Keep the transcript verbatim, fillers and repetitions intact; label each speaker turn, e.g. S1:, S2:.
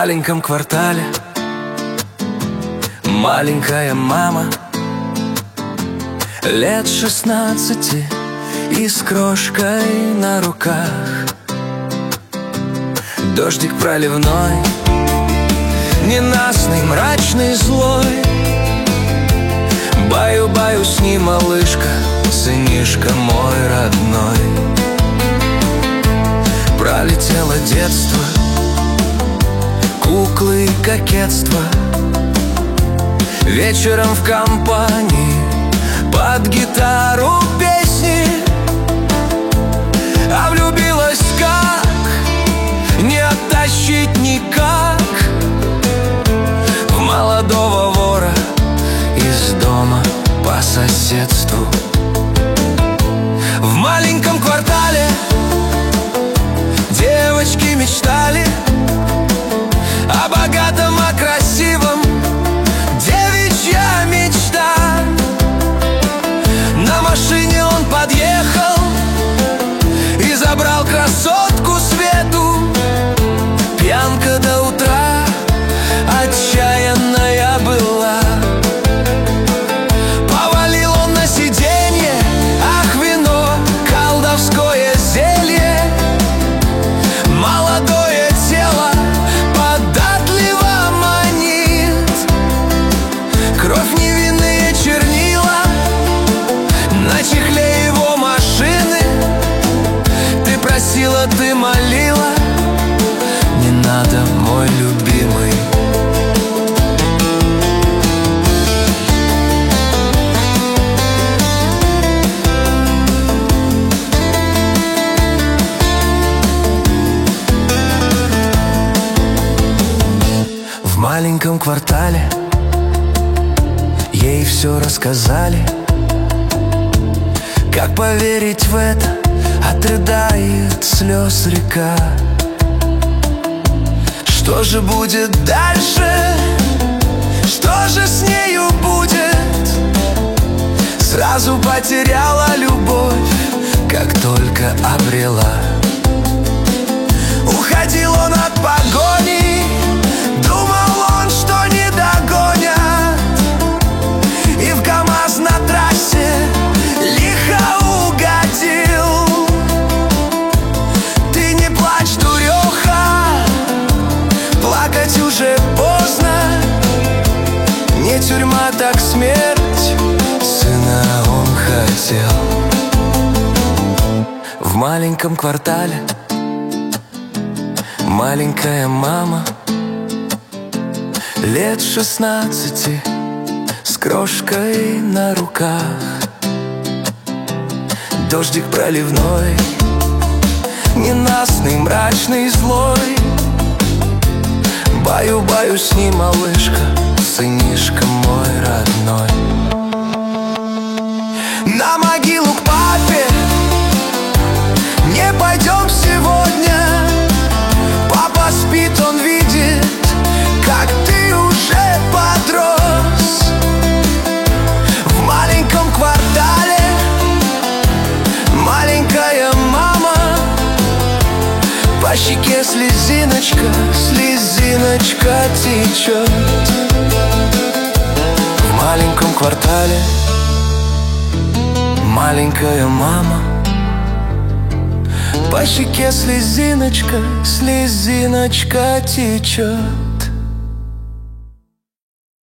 S1: маленьком квартале маленькая мама лет шестнадцати и с крошкой на руках. Дождик проливной, ненастный, мрачный, злой. Баю-баю с ним, малышка, сынишка мой родной. Пролетело детство, куклы и кокетство. Вечером в компании под гитару песни. А влюбилась как, не оттащить никак. В молодого вора из дома по соседству. В маленьком квартале девочки мечтали о богатом, о красивом. Девичья мечта. На машине он подъехал и забрал красотку Свету. Пьянка до утра отчаянная была. Повалил он на сиденье, ах, вино, колдовское зелье. Молодое тело податливо манит. Кровь, невинные чернила на чехле его машины. Ты просила, ты молила, не надо, мой любимый. В маленьком квартале ей все рассказали. Как поверить в это, отрыдает слез река. Что же будет дальше? Что же с нею будет? Сразу потеряла любовь, как только обрела. Уходил он от погони, думал он, что не догонят. И в КамАЗ на трассе лихо угодил. Ты не плачь, дуреха, плакать уже поздно. Не тюрьма, так смерть, сына он хотел. В маленьком квартале маленькая мама лет шестнадцати с крошкой на руках. Дождик проливной, ненастный, мрачный, злой. Баю-баю с ним, малышка, сынишка мой родной. На могилу к папе не пойдем сегодня. Папа спит, он видит, как ты уже подрос. В маленьком квартале маленькая мама, по щеке слезиночка, слезиночка течет. В маленьком квартале маленькая мама, по щеке слезиночка, слезиночка течет.